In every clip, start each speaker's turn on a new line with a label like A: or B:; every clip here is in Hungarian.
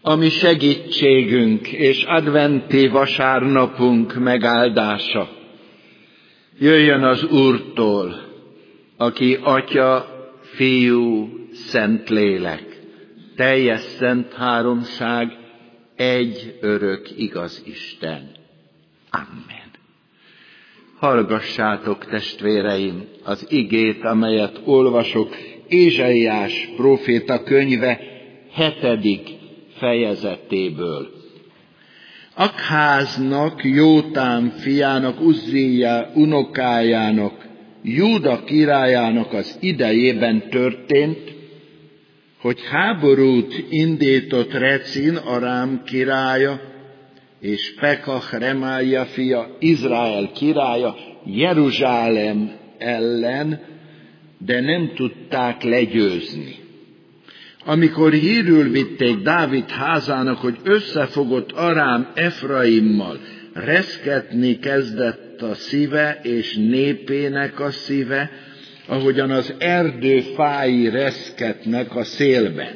A: ami segítségünk és adventi vasárnapunk megáldása. Jöjjön az Úrtól, aki Atya, Fiú, Szentlélek, teljes szent háromság, egy örök igaz Isten. Amen. Hallgassátok, testvéreim, az igét, amelyet olvasok Ézsaiás próféta könyve 7. fejezetéből. Akháznak, Jótám fiának, Uzzíja unokájának, Júda királyának az idejében történt, hogy háborút indított Recin, Arám királya, és Pekah, Remália fia, Izrael királya Jeruzsálem ellen, de nem tudták legyőzni. Amikor hírül vitték Dávid házának, hogy összefogott Arám Efraimmal, reszketni kezdett a szíve és népének a szíve, ahogyan az erdő fái reszketnek a szélben.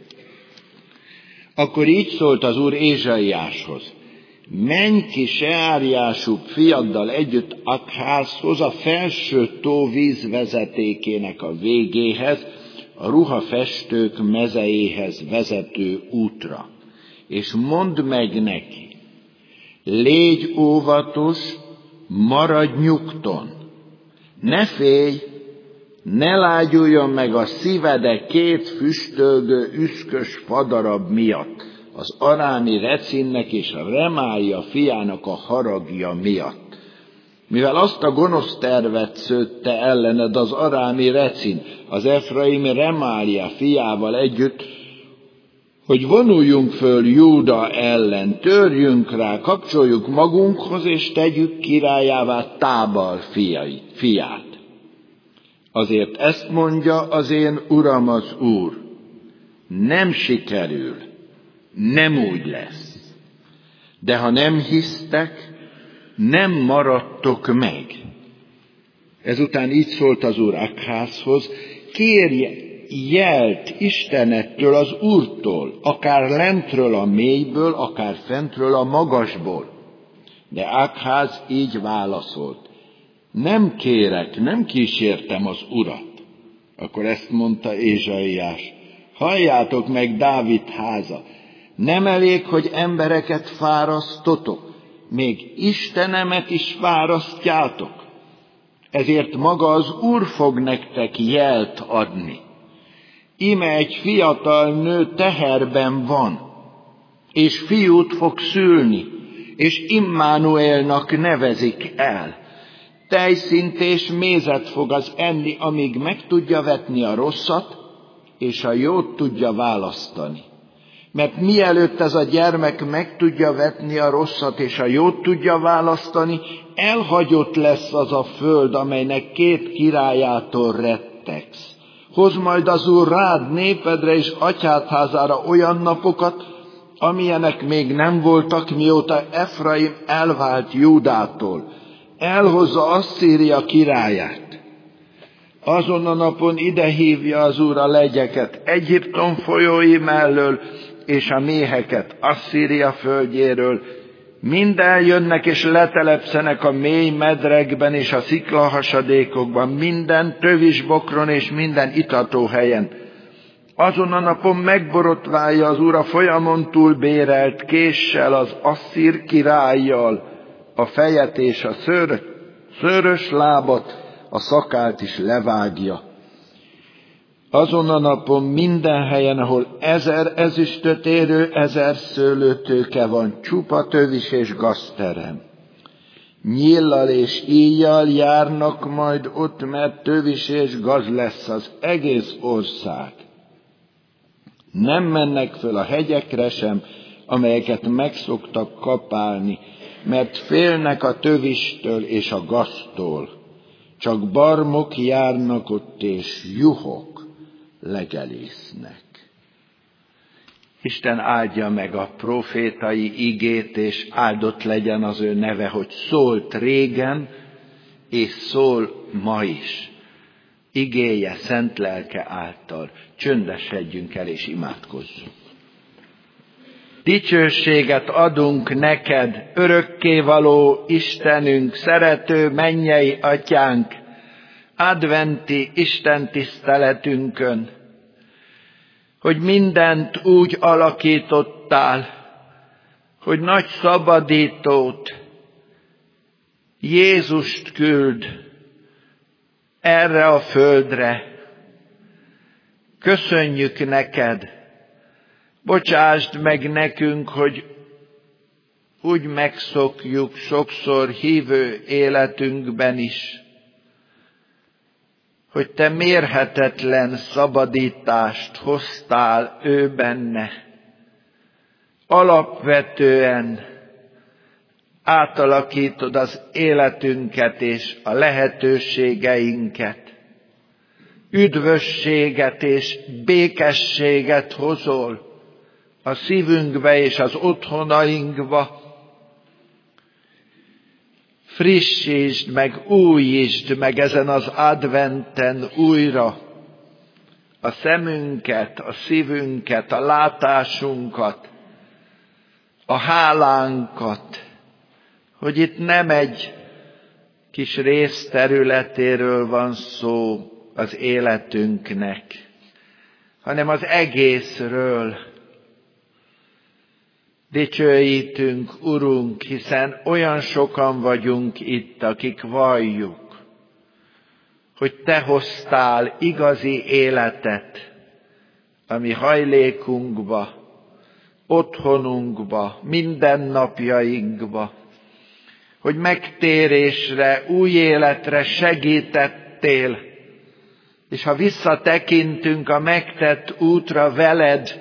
A: Akkor így szólt az Úr Ézsaiáshoz: menj ki Seárjásub fiaddal együtt Akházhoz, a felső tó vízvezetékének a végéhez, a ruhafestők mezejéhez vezető útra, és mondd meg neki: légy óvatos, maradj nyugton, ne félj, ne lágyuljon meg a szívede két füstölgő, üszkös fadarab miatt, az arámi Recinnek és a Remália fiának a haragja miatt. Mivel azt a gonosz tervet szőtte ellened az arámi Recin, az efraimi Remália fiával együtt, hogy vonuljunk föl Júda ellen, törjünk rá, kapcsoljuk magunkhoz, és tegyük királyává Tábal fiát. Azért ezt mondja az én Uram az Úr: nem sikerül, nem úgy lesz. De ha nem hisztek, nem maradtok meg. Ezután így szólt az Úr Akházhoz: kérje jelt Istenettől, az Úrtól, akár lentről a mélyből, akár fentről a magasból. De Akház így válaszolt: nem kérek, nem kísértem az Urat. Akkor ezt mondta Ézsaiás: halljátok meg, Dávid háza, nem elég, hogy embereket fárasztotok, még Istenemet is fárasztjátok. Ezért maga az Úr fog nektek jelt adni. Íme egy fiatal nő teherben van, és fiút fog szülni, és Immanuelnak nevezik el. Tejszínt és mézet fog az enni, amíg meg tudja vetni a rosszat, és a jót tudja választani. Mert mielőtt ez a gyermek meg tudja vetni a rosszat, és a jót tudja választani, elhagyott lesz az a föld, amelynek két királyától rettegsz. Hoz majd az Úr rád, népedre és atyád házára olyan napokat, amilyenek még nem voltak, mióta Efraim elvált Júdától. Elhozza Asszíria királyát. Azon a napon ide hívja az Úr a legyeket Egyiptom folyói mellől, és a méheket Asszíria földjéről. Mind eljönnek és letelepszenek a mély medrekben és a sziklahasadékokban, minden tövisbokron és minden itatóhelyen. Azon a napon megborotválja az Úr a folyamon túl bérelt késsel az asszír királlyal a fejet és a szőrös lábat, a szakált is levágja. Azon a napon minden helyen, ahol 1000 ezüstöt érő 1000 szőlőtőke van, csupa tövis és gazterem. Nyíllal és íjjal járnak majd ott, mert tövis és gaz lesz az egész ország. Nem mennek föl a hegyekre sem, amelyeket megszoktak kapálni, mert félnek a tövistől és a gaztól. Csak barmok járnak ott, és juhok legelésznek. Isten áldja meg a profétai igét, és áldott legyen az ő neve, hogy szólt régen, és szól ma is. Igéje szent lelke által. Csöndesedjünk el, és imádkozzunk. Dicsőséget adunk neked, örökkévaló Istenünk, szerető mennyei Atyánk, adventi Isten tiszteletünkön, hogy mindent úgy alakítottál, hogy nagy szabadítót, Jézust küld erre a földre. Köszönjük neked, bocsásd meg nekünk, hogy úgy megszokjuk sokszor hívő életünkben is, hogy te mérhetetlen szabadítást hoztál ő benne. Alapvetően átalakítod az életünket és a lehetőségeinket. Üdvösséget és békességet hozol a szívünkbe és az otthonainkba. Frissítsd meg, újítsd meg ezen az adventen újra a szemünket, a szívünket, a látásunkat, a hálánkat, hogy itt nem egy kis részterületéről van szó az életünknek, hanem az egészről. Dicsőítünk, Urunk, hiszen olyan sokan vagyunk itt, akik valljuk, hogy te hoztál igazi életet a mi hajlékunkba, otthonunkba, mindennapjainkba, hogy megtérésre, új életre segítettél, és ha visszatekintünk a megtett útra veled,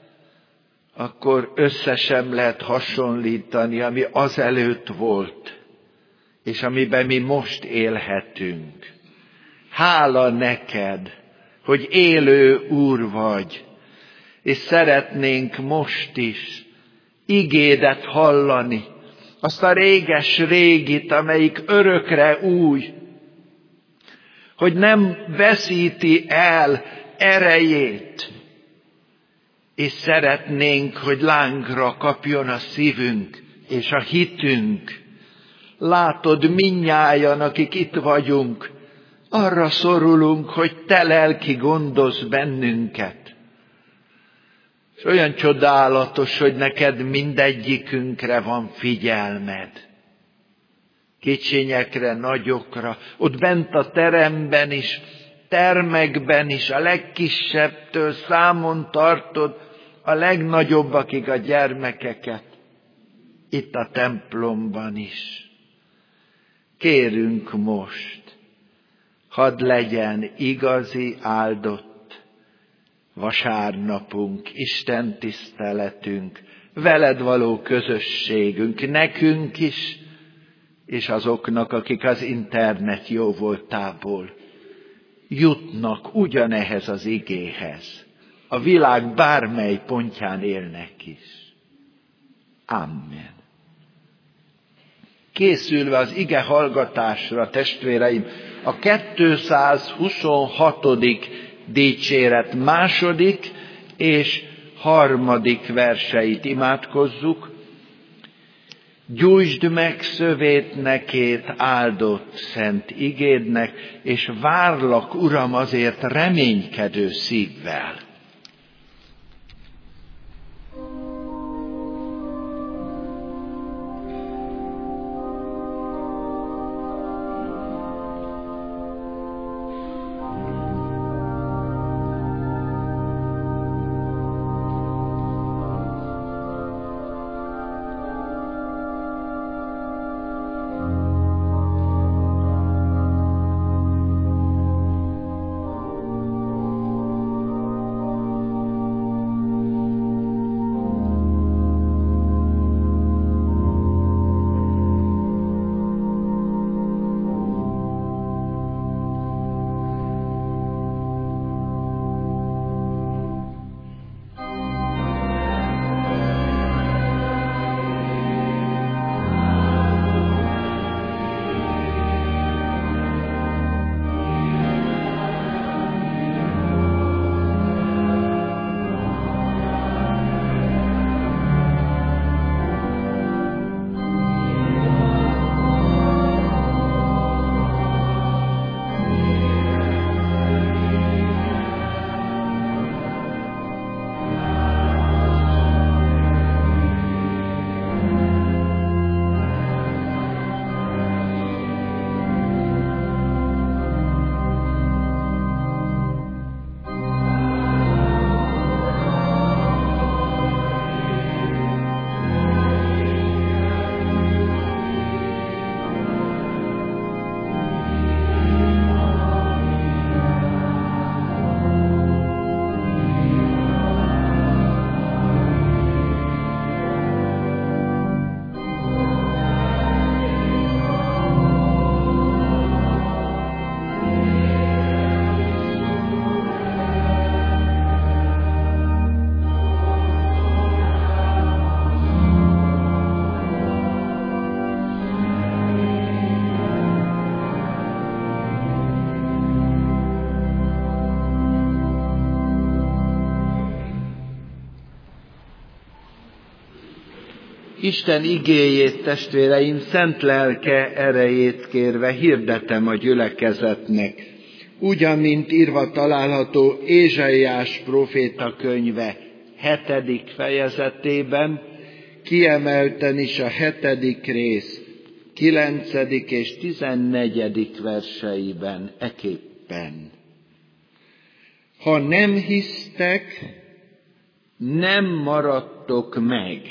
A: akkor össze sem lehet hasonlítani, ami azelőtt volt, és amiben mi most élhetünk. Hála neked, hogy élő Úr vagy, és szeretnénk most is igédet hallani, azt a réges-régit, amelyik örökre új, hogy nem veszíti el erejét, és szeretnénk, hogy lángra kapjon a szívünk és a hitünk. Látod, mindnyájan, akik itt vagyunk, arra szorulunk, hogy te lelki gondozz bennünket. És olyan csodálatos, hogy neked mindegyikünkre van figyelmed. Kicsinyekre, nagyokra, ott bent a teremben is, termekben is, a legkisebbtől számon tartod a legnagyobbakig a gyermekeket, itt a templomban is. Kérünk most, hadd legyen igazi áldott vasárnapunk, Isten tiszteletünk, veled való közösségünk, nekünk is, és azoknak, akik az internet jóvoltából jutnak ugyanehhez az igéhez, a világ bármely pontján élnek is. Amen. Készülve az ige hallgatásra, testvéreim, a 226. dicséret második és harmadik verseit imádkozzuk. Gyújtsd meg szövét nekét áldott szent igédnek, és várlak, Uram, azért reménykedő szívvel. Isten igéjét, testvéreim, szent lelke erejét kérve hirdetem a gyülekezetnek, úgy, amint írva található Ézsaiás próféta könyve 7. fejezetében, kiemelten is a 7. rész 9. és 14. verseiben eképpen. Ha nem hisztek, nem maradtok meg.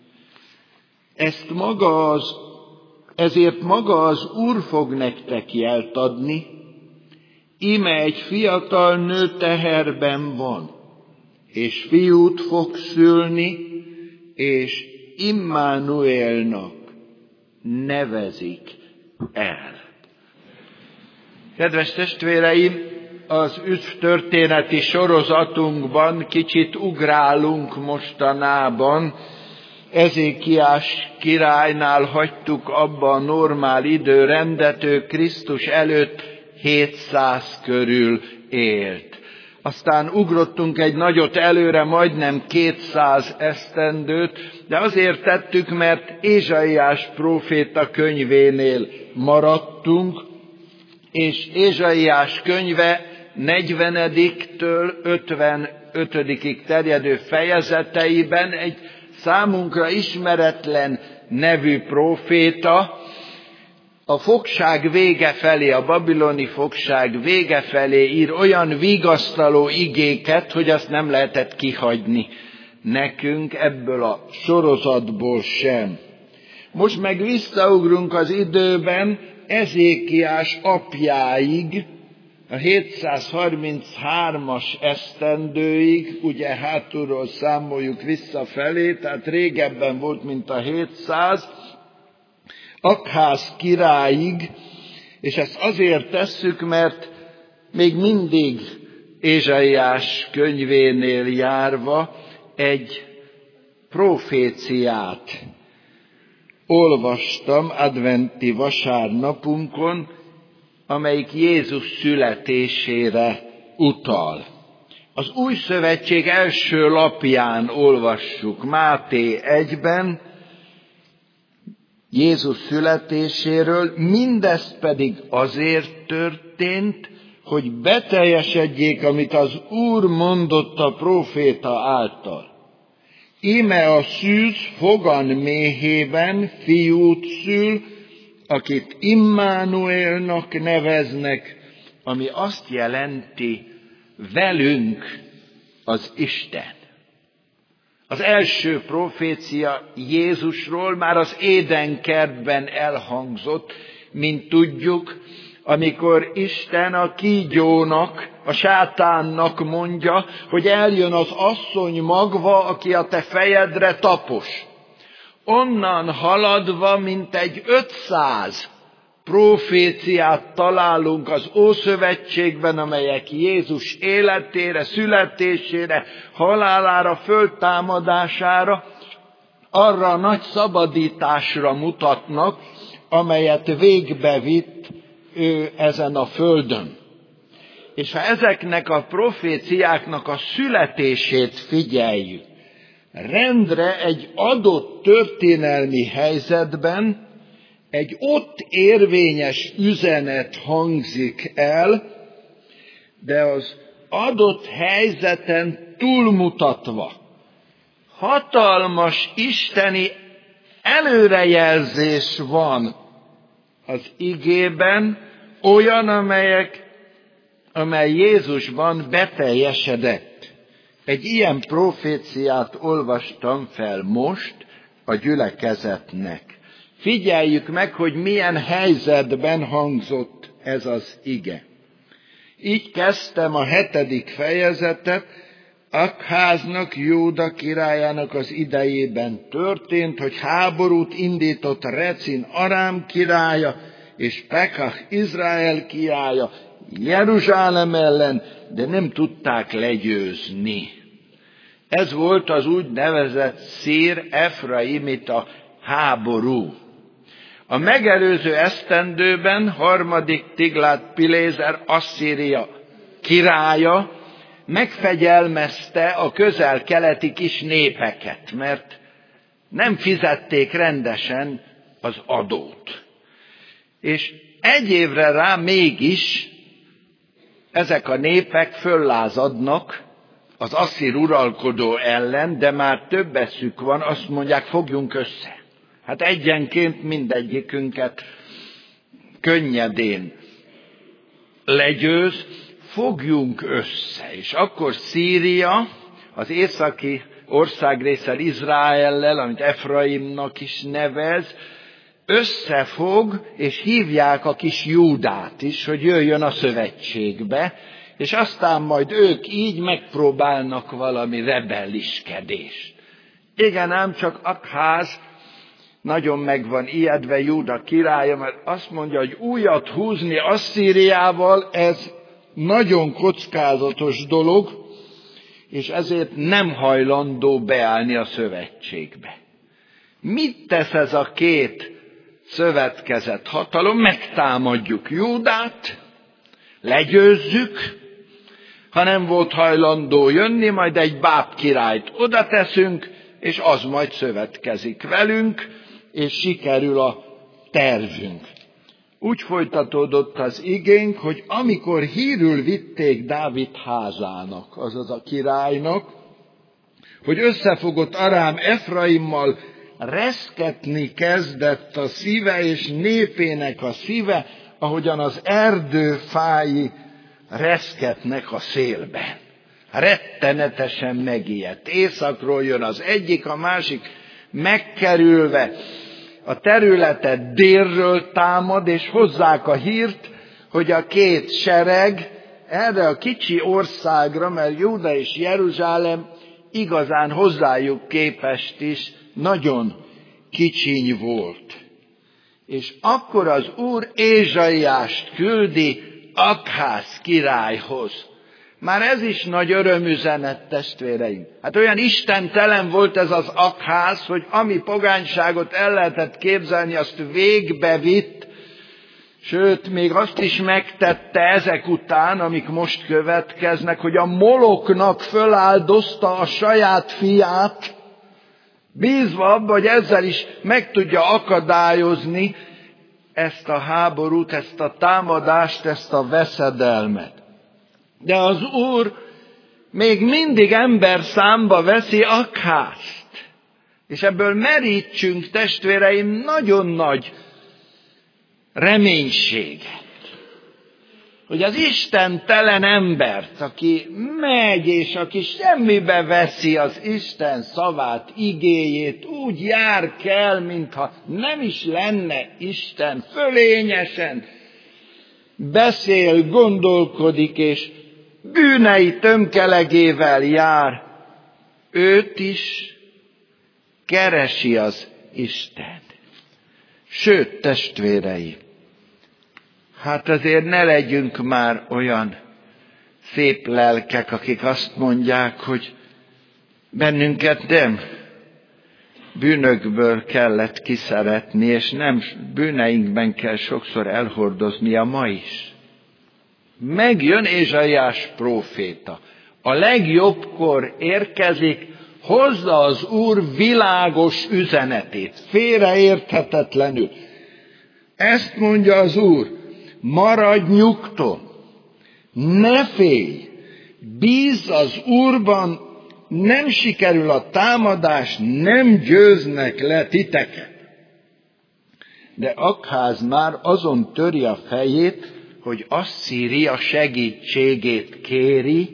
A: Ezért maga az Úr fog nektek jelt adni, íme egy fiatal nő teherben van, és fiút fog szülni, és Immanuelnak nevezik el. Kedves testvéreim, az üdvtörténeti sorozatunkban kicsit ugrálunk mostanában. Ezékiás királynál hagytuk abba a normál időrendet, ő Krisztus előtt 700 körül élt. Aztán ugrottunk egy nagyot előre, majdnem 200 esztendőt, de azért tettük, mert Ézsaiás próféta könyvénél maradtunk, és Ézsaiás könyve 40-től 55-ig terjedő fejezeteiben egy számunkra ismeretlen nevű próféta a fogság vége felé, a babiloni fogság vége felé ír olyan vigasztaló igéket, hogy azt nem lehetett kihagyni nekünk ebből a sorozatból sem. Most meg visszaugrunk az időben Ezékiás apjáig, a 733-as esztendőig, ugye hátulról számoljuk visszafelé, tehát régebben volt, mint a 700, Akház királyig, és ezt azért tesszük, mert még mindig Ézsaiás könyvénél járva egy proféciát olvastam adventi vasárnapunkon, amelyik Jézus születésére utal. Az Új Szövetség első lapján olvassuk Máté 1-ben Jézus születéséről, mindez pedig azért történt, hogy beteljesedjék, amit az Úr mondott a próféta által. Íme a szűz fogan méhében fiút szül, akit Immanuelnak neveznek, ami azt jelenti, velünk az Isten. Az első profécia Jézusról már az Édenkertben elhangzott, mint tudjuk, amikor Isten a kígyónak, a sátánnak mondja, hogy eljön az asszony magva, aki a te fejedre tapos. Onnan haladva mintegy 500 proféciát találunk az Ószövetségben, amelyek Jézus életére, születésére, halálára, föltámadására, arra a nagy szabadításra mutatnak, amelyet végbevitt ő ezen a földön. És ha ezeknek a proféciáknak a születését figyeljük, rendre egy adott történelmi helyzetben egy ott érvényes üzenet hangzik el, de az adott helyzeten túlmutatva hatalmas isteni előrejelzés van az igében, olyan, amely Jézusban beteljesedett. Egy ilyen proféciát olvastam fel most a gyülekezetnek. Figyeljük meg, hogy milyen helyzetben hangzott ez az ige. Így kezdtem a 7. fejezetet, Akháznak, Júda királyának az idejében történt, hogy háborút indított Recin Arám királya, és Pekah Izrael királya Jeruzsálem ellen, de nem tudták legyőzni. Ez volt az úgynevezett Szír Efraimita háború. A megelőző esztendőben 3. Tiglát-Piléser Asszíria királya megfegyelmezte a közel-keleti kis népeket, mert nem fizették rendesen az adót. És egy évre rá mégis ezek a népek föllázadnak az asszír uralkodó ellen, de már több eszük van, azt mondják, fogjunk össze. Hát egyenként mindegyikünket könnyedén legyőz, fogjunk össze. És akkor Szíria, az északi országrésszel, Izraellel, amit Efraimnak is nevez, összefog, és hívják a kis Júdát is, hogy jöjjön a szövetségbe, és aztán majd ők így megpróbálnak valami rebelliskedést. Igen, ám csak Akház nagyon meg van ijedve, Júda királya, mert azt mondja, hogy újat húzni Asszíriával, ez nagyon kockázatos dolog, és ezért nem hajlandó beállni a szövetségbe. Mit tesz ez a két szövetkezett hatalom? Megtámadjuk Júdát, legyőzzük, ha nem volt hajlandó jönni, majd egy báb királyt oda teszünk, és az majd szövetkezik velünk, és sikerül a tervünk. Úgy folytatódott az igénk, hogy amikor hírül vitték Dávid házának, azaz a királynak, hogy összefogott Arám Efraimmal, reszketni kezdett a szíve, és népének a szíve, ahogyan az erdőfái reszketnek a szélben. Rettenetesen megijedt. Északról jön az egyik, a másik megkerülve a területet délről támad, és hozzák a hírt, hogy a két sereg erre a kicsi országra, mert Júda és Jeruzsálem igazán hozzájuk képest is nagyon kicsiny volt. És akkor az Úr Ézsaiást küldi Akház királyhoz. Már ez is nagy örömüzenet, testvéreim. Hát olyan istentelen volt ez az Akház, hogy ami pogányságot el lehetett képzelni, azt végbevitt, sőt, még azt is megtette ezek után, amik most következnek, hogy a Moloknak föláldozta a saját fiát, bízva abba, hogy ezzel is meg tudja akadályozni ezt a háborút, ezt a támadást, ezt a veszedelmet. De az Úr még mindig ember számba veszi Akházt. És ebből merítsünk, testvéreim, nagyon nagy reménységet. Hogy az istentelen embert, aki megy, és aki semmibe veszi az Isten szavát, igéjét, úgy jár kell, mintha nem is lenne Isten, fölényesen beszél, gondolkodik, és bűnei tömkelegével jár, őt is keresi az Isten. Sőt, testvérei, hát azért ne legyünk már olyan szép lelkek, akik azt mondják, hogy bennünket nem bűnökből kellett kiszeretni, és nem bűneinkben kell sokszor elhordoznia ma is. Megjön Ézsaiás próféta. A legjobbkor érkezik, hozza az Úr világos üzenetét, félreérthetetlenül. Ezt mondja az Úr, maradj nyugton, ne félj, bízz az Úrban, nem sikerül a támadás, nem győznek le titeket. De Akház már azon töri a fejét, hogy Asszíria segítségét kéri.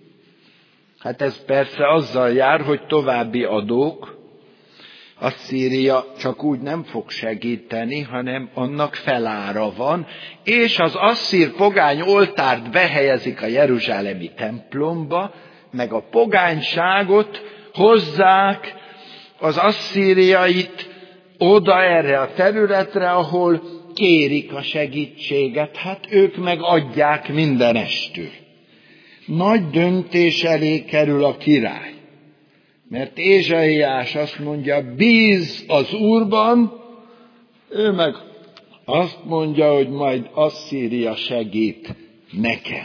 A: Hát ez persze azzal jár, hogy további adók. Asszíria csak úgy nem fog segíteni, hanem annak felára van, és az asszír pogány oltárt behelyezik a jeruzsálemi templomba, meg a pogányságot hozzák az asszíriait oda erre a területre, ahol kérik a segítséget, hát ők meg adják mindenestül. Nagy döntés elé kerül a király, mert Ézsaiás azt mondja, bízz az Úrban, ő meg azt mondja, hogy majd Asszíria segít nekem.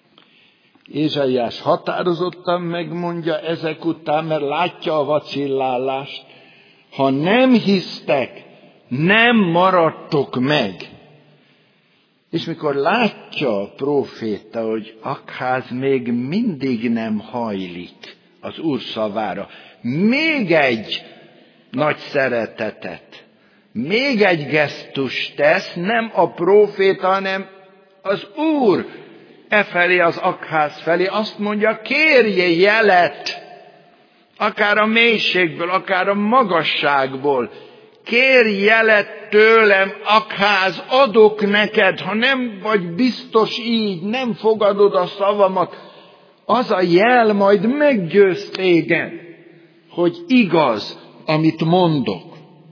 A: Ézsaiás határozottan megmondja ezek után, mert látja a vacillálást, ha nem hisztek, nem maradtok meg. És mikor látja a próféta, hogy Akház még mindig nem hajlik az Úr szavára, még egy nagy szeretetet, még egy gesztust tesz, nem a próféta, hanem az Úr efelé, az Akház felé, azt mondja, kérje jelet, akár a mélységből, akár a magasságból, kérj jelet tőlem, Akház, adok neked, ha nem vagy biztos így, nem fogadod a szavamat, az a jel majd meggyőz téged, hogy igaz, amit mondok.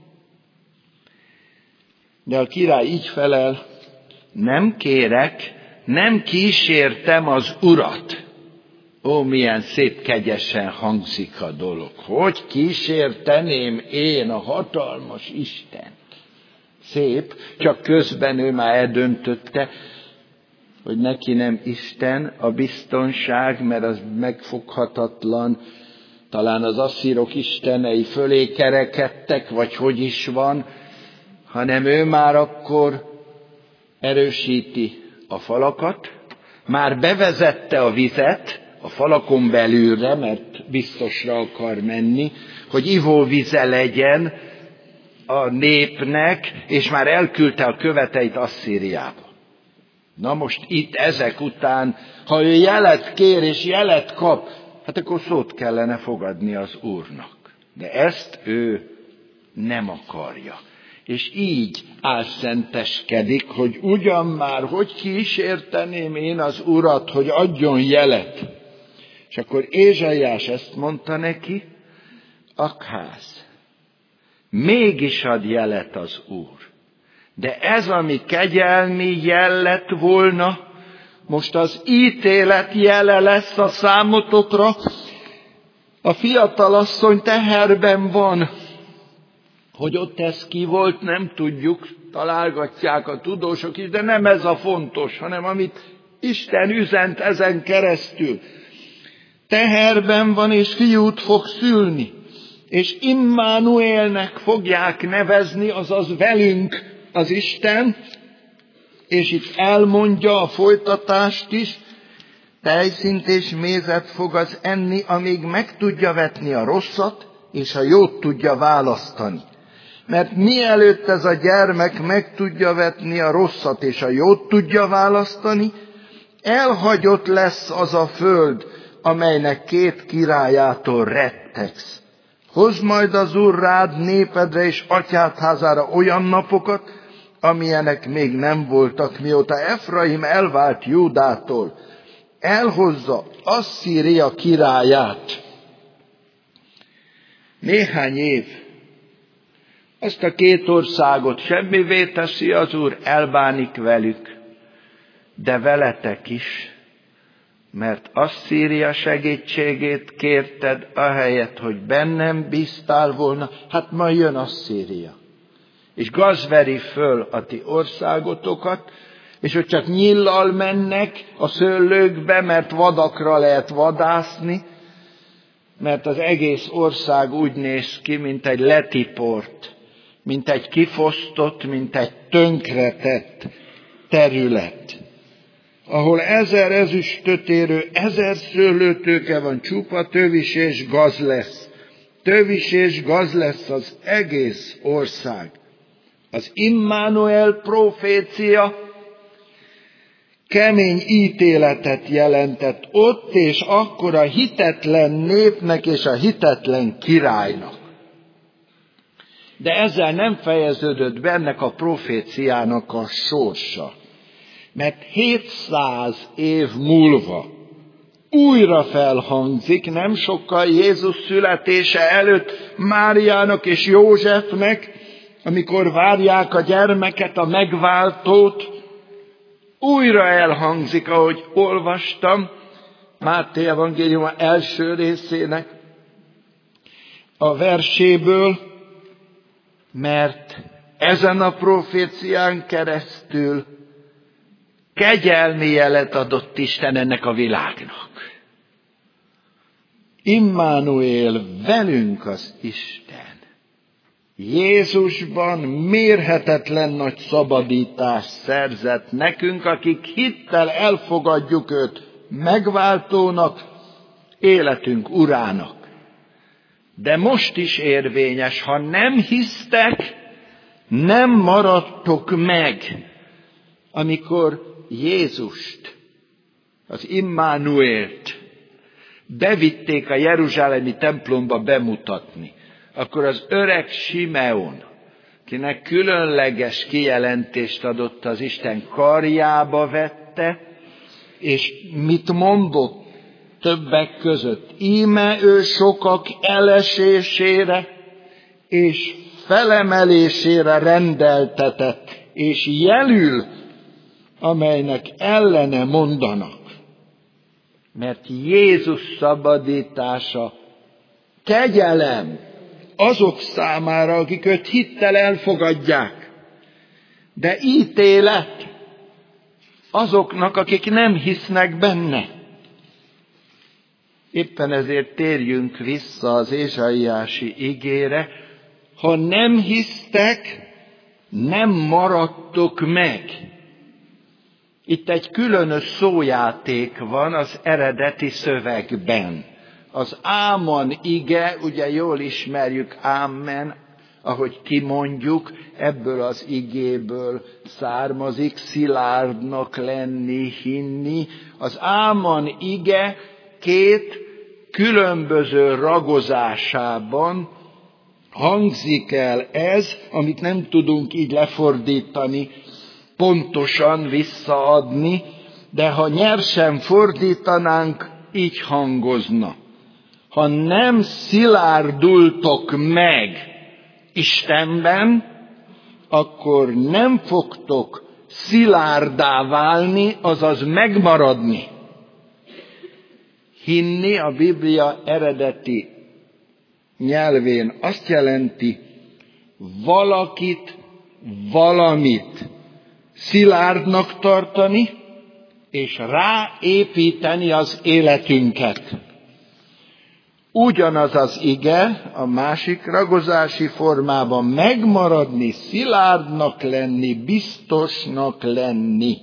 A: De a király így felel, nem kérek, nem kísértem az Urat. Ó, milyen szép kegyesen hangzik a dolog. Hogy kísérteném én a hatalmas Istent? Szép, csak közben ő már eldöntötte, hogy neki nem Isten a biztonság, mert az megfoghatatlan. Talán az asszírok istenei fölé kerekedtek, vagy hogy is van, hanem ő már akkor erősíti a falakat, már bevezette a vizet a falakon belülre, mert biztosra akar menni, hogy ivóvize legyen a népnek, és már elküldte a követeit Asszíriába. Na most itt ezek után, ha ő jelet kér és jelet kap, hát akkor szót kellene fogadni az Úrnak. De ezt ő nem akarja. És így álszenteskedik, hogy ugyan már, hogy kísérteném én az Urat, hogy adjon jelet. És akkor Ézsaiás ezt mondta neki, Akház, mégis ad jelet az Úr. De ez, ami kegyelmi jel lett volna, most az ítélet jele lesz a számotokra. A fiatalasszony teherben van. Hogy ott ez ki volt, nem tudjuk, találgatják a tudósok is, de nem ez a fontos, hanem amit Isten üzent ezen keresztül. Teherben van, és fiút fog szülni, és Immanuélnek fogják nevezni, azaz velünk az Isten, és itt elmondja a folytatást is, tejszint és mézet fog az enni, amíg meg tudja vetni a rosszat, és a jót tudja választani. Mert mielőtt ez a gyermek meg tudja vetni a rosszat és a jót tudja választani, elhagyott lesz az a föld, amelynek két királyától rettegsz. Hozd majd az Úr rád, népedre és atyád házára olyan napokat, amilyenek még nem voltak, mióta Efraim elvált Júdától. Elhozza Asszíria királyát. Néhány év. Ezt a két országot semmivé teszi az Úr, elbánik velük, de veletek is, mert Asszíria segítségét kérted, ahelyett, hogy bennem bíztál volna, hát ma jön Asszíria. És gazveri föl a ti országotokat, és hogy csak nyillal mennek a szőlőkbe, mert vadakra lehet vadászni, mert az egész ország úgy néz ki, mint egy letiport, mint egy kifosztott, mint egy tönkretett terület, ahol 1000 ezüstöt érő, 1000 szőlőtőke van, csupa tövis és gaz lesz. Tövis és gaz lesz az egész ország. Az Immanuel profécia kemény ítéletet jelentett ott és akkor a hitetlen népnek és a hitetlen királynak. De ezzel nem fejeződött be ennek a proféciának a sorsa. Mert 700 év múlva újra felhangzik, nem sokkal Jézus születése előtt Máriának és Józsefnek, amikor várják a gyermeket, a megváltót, újra elhangzik, ahogy olvastam, Máté evangéliuma első részének a verséből, mert ezen a profécián keresztül kegyelmi jelet adott Isten ennek a világnak. Immanuel, velünk az Isten. Jézusban mérhetetlen nagy szabadítást szerzett nekünk, akik hittel elfogadjuk őt megváltónak, életünk urának. De most is érvényes, ha nem hisztek, nem maradtok meg, amikor Jézust, az Immanuélt bevitték a jeruzsálemi templomba bemutatni, akkor az öreg Simeon, akinek különleges kijelentést adott az Isten, karjába vette, és mit mondott többek között? Íme ő sokak elesésére és felemelésére rendeltetett, és jelül, amelynek ellene mondanak. Mert Jézus szabadítása kegyelem azok számára, akik őt hittel elfogadják, de ítélet azoknak, akik nem hisznek benne. Éppen ezért térjünk vissza az ézsaiási igére, ha nem hisztek, nem maradtok meg. Itt egy különös szójáték van az eredeti szövegben. Az áman ige, ugye jól ismerjük, ámen, ahogy kimondjuk, ebből az igéből származik, szilárdnak lenni, hinni. Az áman ige két különböző ragozásában hangzik el ez, amit nem tudunk így lefordítani, pontosan visszaadni, de ha nyersen fordítanánk, így hangozna. Ha nem szilárdultok meg Istenben, akkor nem fogtok szilárdá válni, azaz megmaradni. Hinni a Biblia eredeti nyelvén azt jelenti, valakit, valamit szilárdnak tartani, és ráépíteni az életünket. Ugyanaz az ige a másik ragozási formában megmaradni, szilárdnak lenni, biztosnak lenni.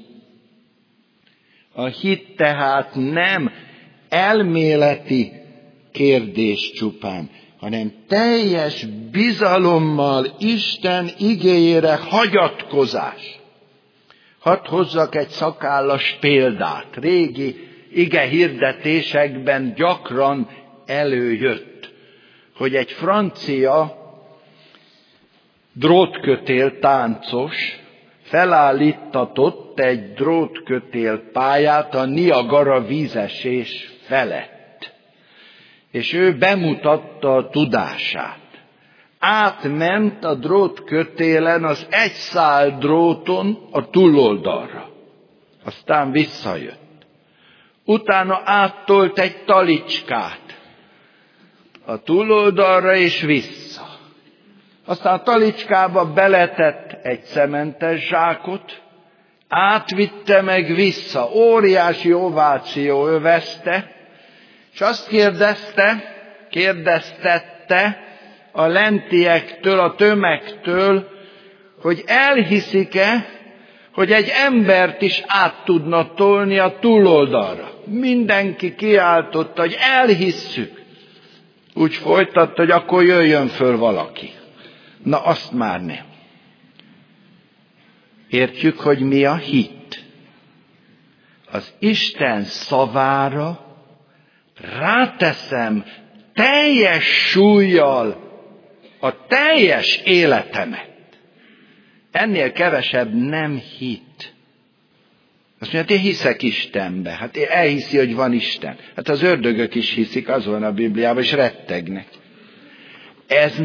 A: A hit tehát nem elméleti kérdés csupán, hanem teljes bizalommal Isten igéjére hagyatkozás. Hadd hozzak egy szakállas példát. Régi ige hirdetésekben gyakran előjött, hogy egy francia drótkötél táncos felállítatott egy drótkötél pályát a Niagara vízesés felett. És ő bemutatta a tudását. Átment a drótkötélen az egy szál dróton a túloldalra. Aztán visszajött. Utána áttolt egy talicskát a túloldalra és vissza. Aztán a talicskába beletett egy szementes zsákot, átvitte meg vissza, óriási ováció övezte, és azt kérdeztette a lentiektől, a tömegtől, hogy elhiszik-e, hogy egy embert is át tudna tolni a túloldalra. Mindenki kiáltotta, hogy elhisszük. Úgy folytatta, hogy akkor jöjjön föl valaki. Na, azt már nem. Értjük, hogy mi a hit. Az Isten szavára ráteszem teljes súllyal a teljes életemet. Ennél kevesebb nem hit. Azt mondja, én hiszek Istenbe. Hát elhiszi, hogy van Isten. Hát az ördögök is hiszik, az van a Bibliában, és rettegnek. Ez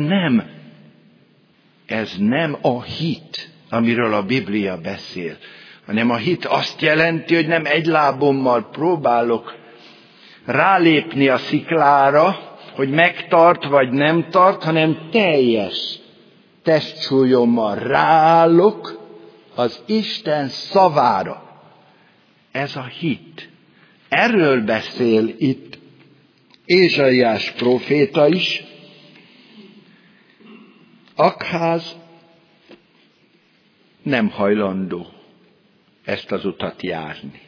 A: nem a hit, amiről a Biblia beszél, hanem a hit azt jelenti, hogy nem egy lábommal próbálok rálépni a sziklára, hogy megtart vagy nem tart, hanem teljes testsúlyommal ráállok az Isten szavára. Ez a hit. Erről beszél itt Ézsaiás próféta is. Akház nem hajlandó ezt az utat járni.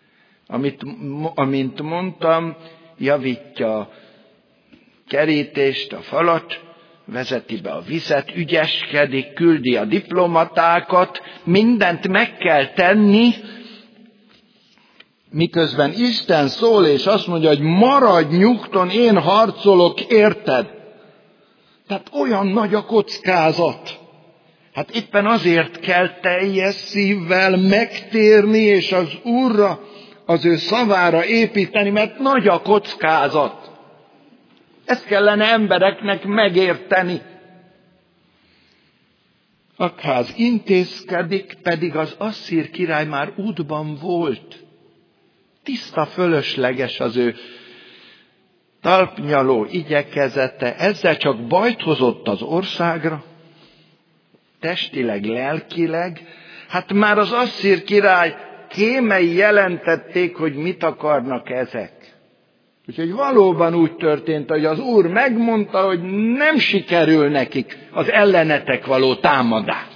A: Amint mondtam, javítja a kerítést, a falat, vezeti be a vizet, ügyeskedik, küldi a diplomatákat, mindent meg kell tenni, miközben Isten szól, és azt mondja, hogy maradj nyugton, én harcolok, érted? Tehát olyan nagy a kockázat. Hát éppen azért kell teljes szívvel megtérni, és az Úrra, az ő szavára építeni, mert nagy a kockázat. Ezt kellene embereknek megérteni. Akház intézkedik, pedig az asszír király már útban volt. Tiszta fölösleges az ő talpnyaló igyekezete, ezzel csak bajt hozott az országra, testileg, lelkileg. Hát már az asszír király kémei jelentették, hogy mit akarnak ezek. Úgyhogy valóban úgy történt, hogy az Úr megmondta, hogy nem sikerül nekik az ellenetek való támadás.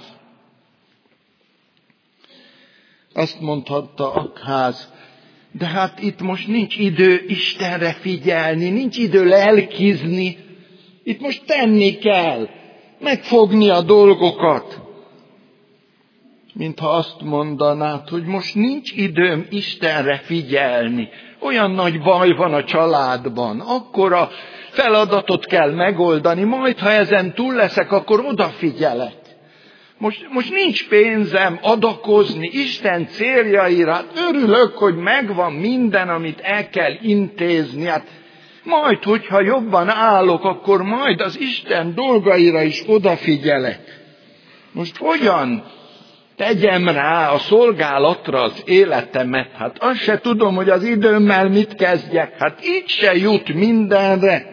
A: Azt mondhatta Akház, de hát itt most nincs idő Istenre figyelni, nincs idő lelkizni. Itt most tenni kell, megfogni a dolgokat. Mintha azt mondanád, hogy most nincs időm Istenre figyelni. Olyan nagy baj van a családban, akkora feladatot kell megoldani, majd ha ezen túl leszek, akkor odafigyelek. Most nincs pénzem adakozni Isten céljaira, hát örülök, hogy megvan minden, amit el kell intézni. Hát majd, hogyha jobban állok, akkor majd az Isten dolgaira is odafigyelek. Most hogyan tegyem rá a szolgálatra az életemet? Hát azt se tudom, hogy az időmmel mit kezdjek. Hát így se jut mindenre.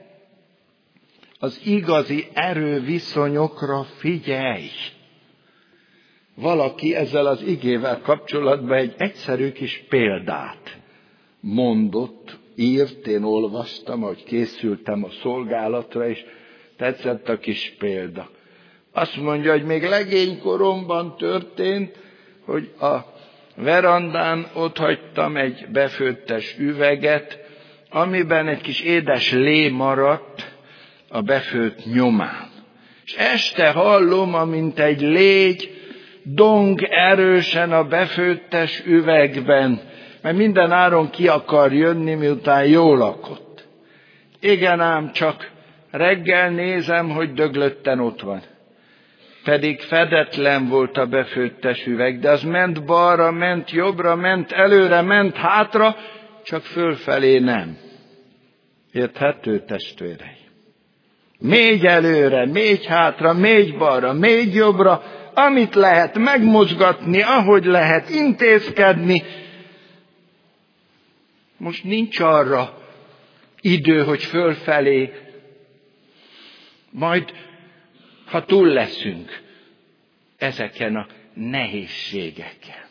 A: Az igazi erőviszonyokra figyelj! Valaki ezzel az igével kapcsolatban egy egyszerű kis példát mondott, írt, én olvastam, ahogy készültem a szolgálatra, és tetszett a kis példa. Azt mondja, hogy még legénykoromban történt, hogy a verandán otthagytam egy befőttes üveget, amiben egy kis édes lé maradt a befőtt nyomán. És este hallom, amint egy légy dong erősen a befőttes üvegben, mert minden áron ki akar jönni, miután jól lakott. Igen ám, csak reggel nézem, hogy döglötten ott van. Pedig fedetlen volt a befőttes üveg, de az ment balra, ment jobbra, ment előre, ment hátra, csak fölfelé nem. Érthető, testvérei? Mégy előre, mégy hátra, mégy balra, mégy jobbra, amit lehet megmozgatni, ahogy lehet intézkedni. Most nincs arra idő, hogy fölfelé, majd ha túl leszünk ezeken a nehézségeken.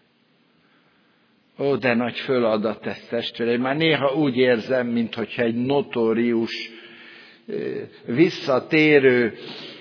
A: Ó, de nagy feladat ez, testvéreim. Már néha úgy érzem, mintha egy notórius, visszatérő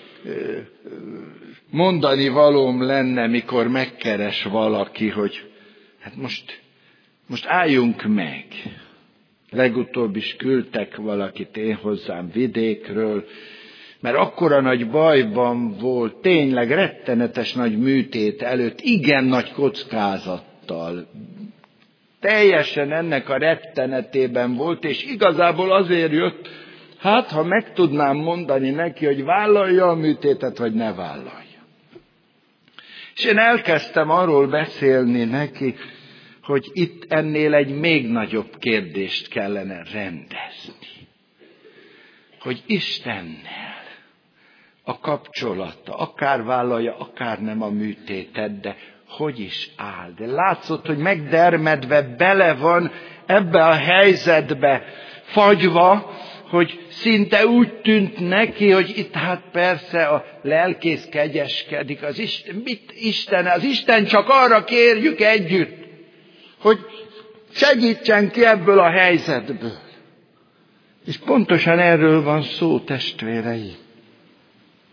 A: mondani valóm lenne, mikor megkeres valaki, hogy hát most álljunk meg. Legutóbb is küldtek valakit én hozzám vidékről, mert akkora nagy bajban volt, tényleg rettenetes nagy műtét előtt, igen nagy kockázattal. Teljesen ennek a rettenetében volt, és igazából azért jött, hát ha meg tudnám mondani neki, hogy vállalja a műtétet, vagy ne vállalja. És én elkezdtem arról beszélni neki, hogy itt ennél egy még nagyobb kérdést kellene rendezni. Hogy Istennel a kapcsolata, akár vállalja, akár nem a műtétet, de hogy is áll. De látszott, hogy megdermedve bele van ebbe a helyzetbe fagyva, hogy szinte úgy tűnt neki, hogy itt hát persze a lelkész kegyeskedik. Az Isten csak arra kérjük együtt, hogy segítsen ki ebből a helyzetből. És pontosan erről van szó, testvéreim.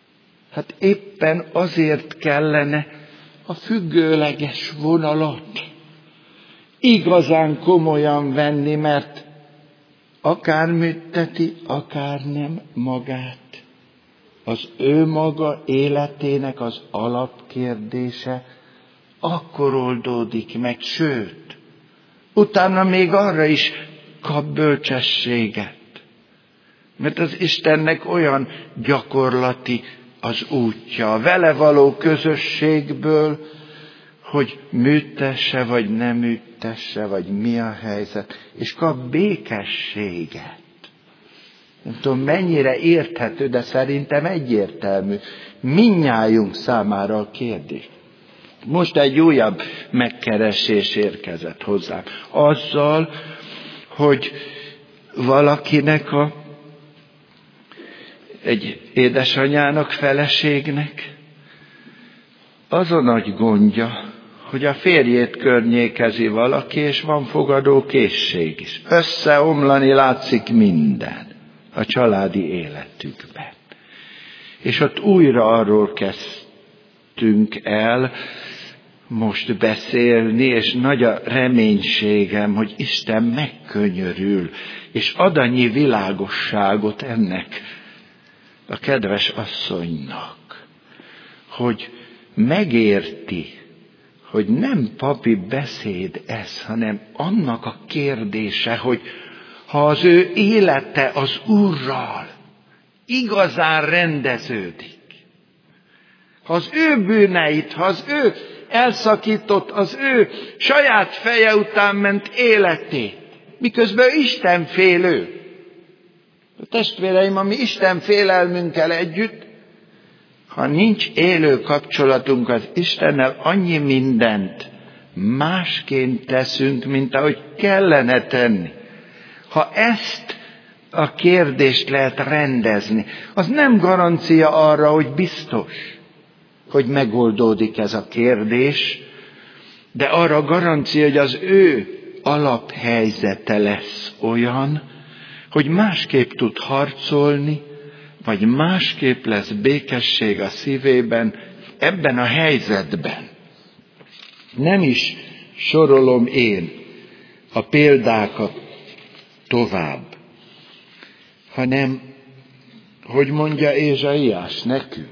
A: Hát éppen azért kellene a függőleges vonalat igazán komolyan venni, mert akár műteti, akár nem magát. Az ő maga életének az alapkérdése akkor oldódik meg, sőt, utána még arra is kap bölcsességet. Mert az Istennek olyan gyakorlati az útja, a vele való közösségből, hogy műtesse, vagy nem műtesse, vagy mi a helyzet, és kap békességet. Nem tudom, mennyire érthető, de szerintem egyértelmű. Mindnyájunk számára a kérdés. Most egy újabb megkeresés érkezett hozzám. Azzal, hogy valakinek egy édesanyának, feleségnek az a nagy gondja, hogy a férjét környékezi valaki, és van fogadó készség is. Összeomlani látszik minden a családi életükben. És ott újra arról kezdtünk el most beszélni, és nagy a reménységem, hogy Isten megkönyörül, és ad annyi világosságot ennek a kedves asszonynak, hogy megérti, hogy nem papi beszéd ez, hanem annak a kérdése, hogy ha az ő élete az Úrral igazán rendeződik, ha az ő bűneit, ha az ő elszakított, az ő saját feje után ment életét, miközben Isten félő. A testvéreim, a mi Isten félelmünkkel együtt, ha nincs élő kapcsolatunk az Istennel, annyi mindent másként teszünk, mint ahogy kellene tenni. Ha ezt a kérdést lehet rendezni, az nem garancia arra, hogy biztos, hogy megoldódik ez a kérdés, de arra garancia, hogy az ő alaphelyzete lesz olyan, hogy másképp tud harcolni, vagy másképp lesz békesség a szívében ebben a helyzetben. Nem is sorolom én a példákat tovább, hanem, hogy mondja Ézsaiás nekünk,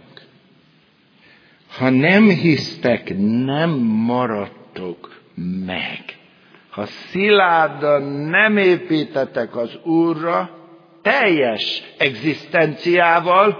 A: ha nem hisztek, nem maradtok meg. Ha szilárdan nem építetek az Úrra, teljes egzisztenciával,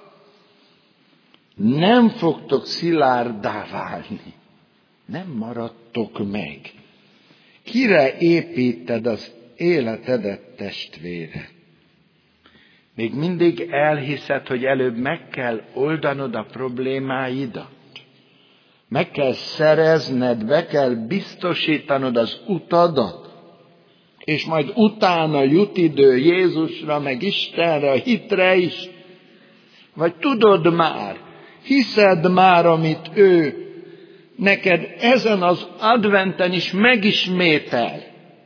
A: nem fogtok szilárdá válni. Nem maradtok meg. Kire építed az életedet, testvére? Még mindig elhiszed, hogy előbb meg kell oldanod a problémáidat. Meg kell szerezned, be kell biztosítanod az utadat, és majd utána jut idő Jézusra, meg Istenre, a hitre is. Vagy tudod már, hiszed már, amit ő neked ezen az adventen is megismétel.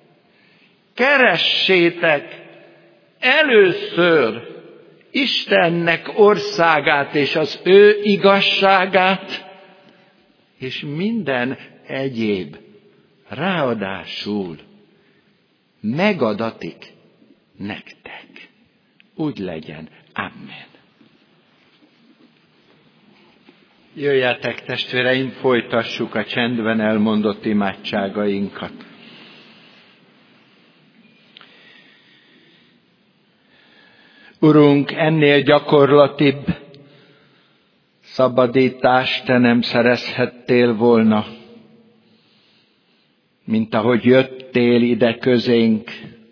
A: Keressétek először Istennek országát és az ő igazságát, és minden egyéb ráadásul megadatik nektek. Úgy legyen. Amen. Jöjjetek, testvéreim, folytassuk a csendben elmondott imádságainkat. Urunk, ennél gyakorlatibb szabadítást te nem szerezhettél volna, mint ahogy jöttél ide közénk,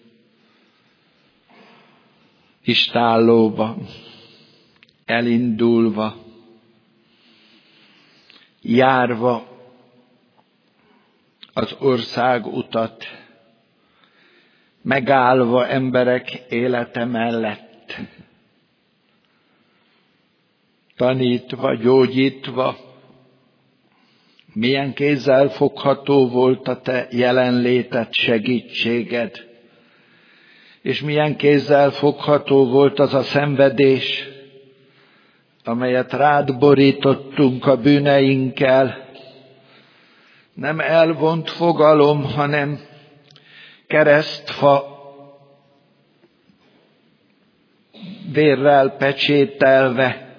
A: istállóba, elindulva, járva az ország utat, megállva emberek élete mellett, tanítva, gyógyítva, milyen kézzel fogható volt a te jelenléted, segítséged, és milyen kézzel fogható volt az a szenvedés, amelyet rád borítottunk a bűneinkkel, nem elvont fogalom, hanem keresztfa vérrel pecsételve,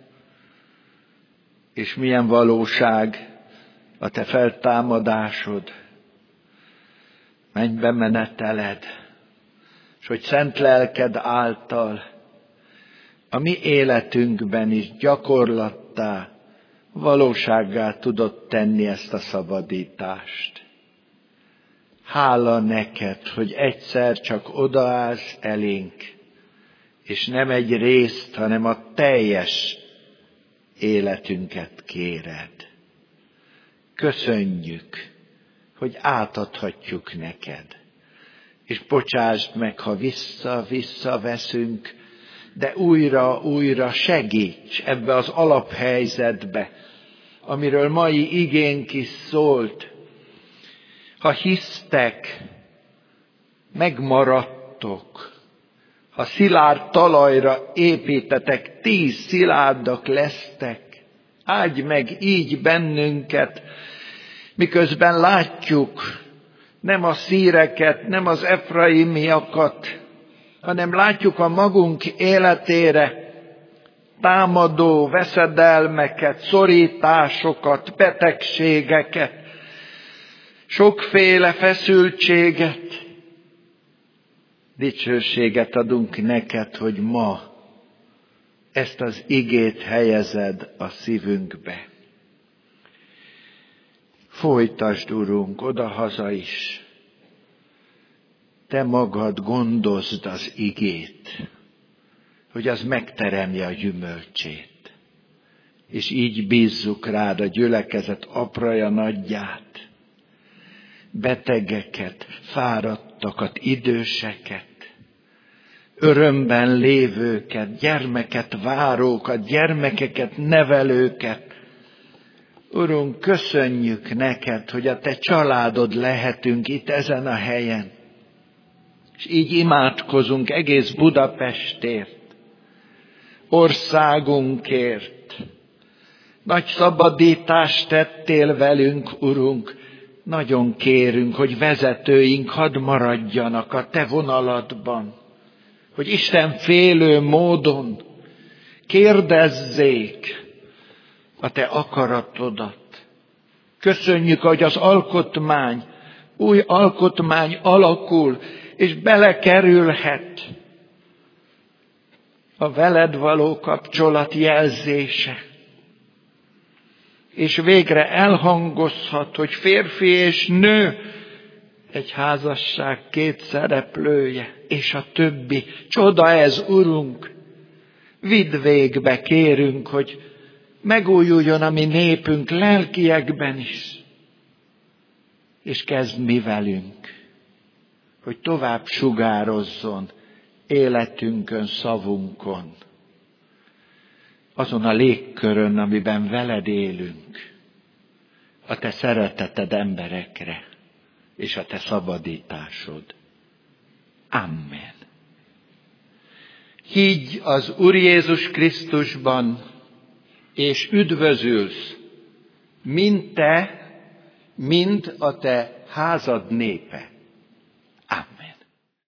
A: és milyen valóság a te feltámadásod, mennybe meneteled, és hogy szent lelked által a mi életünkben is gyakorlattá, valósággá tudod tenni ezt a szabadítást. Hála neked, hogy egyszer csak odaállsz elénk, és nem egy részt, hanem a teljes életünket kéred. Köszönjük, hogy átadhatjuk neked. És bocsásd meg, ha visszaveszünk, de újra segíts ebbe az alaphelyzetbe, amiről mai igénk is szólt. Ha hisztek, megmaradtok. Ha szilárd talajra építetek, 10 szilárdak lesztek. Áldj meg így bennünket, miközben látjuk nem a szíreket, nem az efraimiakat, hanem látjuk a magunk életére támadó veszedelmeket, szorításokat, betegségeket, sokféle feszültséget. Dicsőséget adunk neked, hogy ma ezt az igét helyezed a szívünkbe. Folytasd, Urunk, odahaza is. Te magad gondozd az igét, hogy az megteremje a gyümölcsét. És így bízzuk rád a gyülekezet apraja nagyját, betegeket, fáradtakat, időseket, örömben lévőket, gyermeket várókat, gyermekeket nevelőket. Urunk, köszönjük neked, hogy a te családod lehetünk itt ezen a helyen. És így imádkozunk egész Budapestért, országunkért. Nagy szabadítást tettél velünk, Urunk. Nagyon kérünk, hogy vezetőink hadd maradjanak a te vonaladban, hogy Isten félő módon kérdezzék a te akaratodat. Köszönjük, hogy az alkotmány, új alkotmány alakul, és belekerülhet a veled való kapcsolat jelzése. És végre elhangozhat, hogy férfi és nő egy házasság 2 szereplője, és a többi. Csoda ez, Urunk! Vidd végbe, kérünk, hogy megújuljon a mi népünk lelkiekben is. És kezd mi velünk, hogy tovább sugározzon életünkön, szavunkon, azon a légkörön, amiben veled élünk, a te szereteted emberekre, és a te szabadításod. Amen. Higgy az Úr Jézus Krisztusban, és üdvözülsz, mind te, mind a te házad népe. Amen.